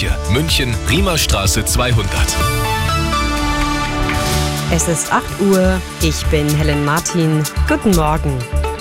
Kirche, München, Riemerstraße 200. Es ist 8 Uhr, ich bin Helen Martin. Guten Morgen.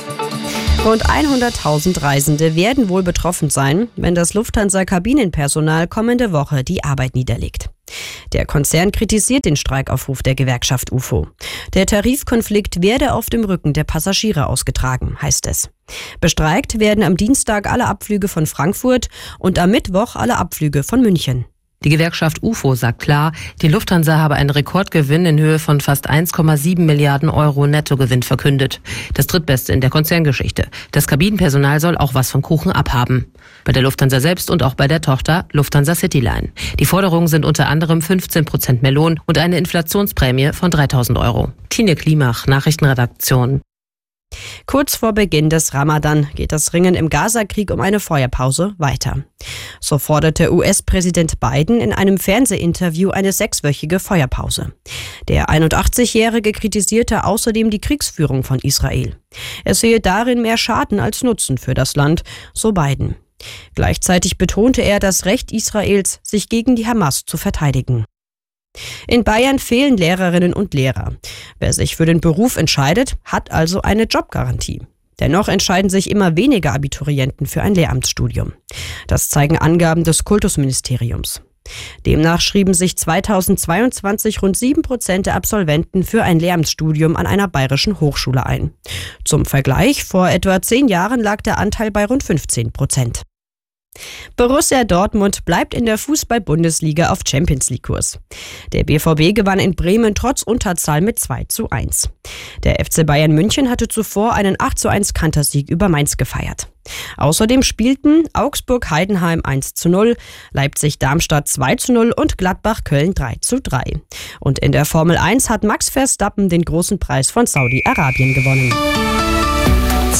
Rund 100.000 Reisende werden wohl betroffen sein, wenn das Lufthansa-Kabinenpersonal kommende Woche die Arbeit niederlegt. Der Konzern kritisiert den Streikaufruf der Gewerkschaft UFO. Der Tarifkonflikt werde auf dem Rücken der Passagiere ausgetragen, heißt es. Bestreikt werden am Dienstag alle Abflüge von Frankfurt und am Mittwoch alle Abflüge von München. Die Gewerkschaft UFO sagt klar, die Lufthansa habe einen Rekordgewinn in Höhe von fast 1,7 Milliarden Euro Nettogewinn verkündet. Das drittbeste in der Konzerngeschichte. Das Kabinenpersonal soll auch was vom Kuchen abhaben. Bei der Lufthansa selbst und auch bei der Tochter Lufthansa Cityline. Die Forderungen sind unter anderem 15% mehr Lohn und eine Inflationsprämie von 3.000 Euro. Tine Klimach, Nachrichtenredaktion. Kurz vor Beginn des Ramadan geht das Ringen im Gaza-Krieg um eine Feuerpause weiter. So forderte US-Präsident Biden in einem Fernsehinterview eine 6-wöchige Feuerpause. Der 81-Jährige kritisierte außerdem die Kriegsführung von Israel. Er sehe darin mehr Schaden als Nutzen für das Land, so Biden. Gleichzeitig betonte er das Recht Israels, sich gegen die Hamas zu verteidigen. In Bayern fehlen Lehrerinnen und Lehrer. Wer sich für den Beruf entscheidet, hat also eine Jobgarantie. Dennoch entscheiden sich immer weniger Abiturienten für ein Lehramtsstudium. Das zeigen Angaben des Kultusministeriums. Demnach schrieben sich 2022 rund 7% der Absolventen für ein Lehramtsstudium an einer bayerischen Hochschule ein. Zum Vergleich, vor etwa 10 Jahren lag der Anteil bei rund 15%. Borussia Dortmund bleibt in der Fußball-Bundesliga auf Champions-League-Kurs. Der BVB gewann in Bremen trotz Unterzahl mit 2:1. Der FC Bayern München hatte zuvor einen 8:1 Kantersieg über Mainz gefeiert. Außerdem spielten Augsburg-Heidenheim 1:0, Leipzig-Darmstadt 2:0 und Gladbach-Köln 3:3. Und in der Formel 1 hat Max Verstappen den großen Preis von Saudi-Arabien gewonnen.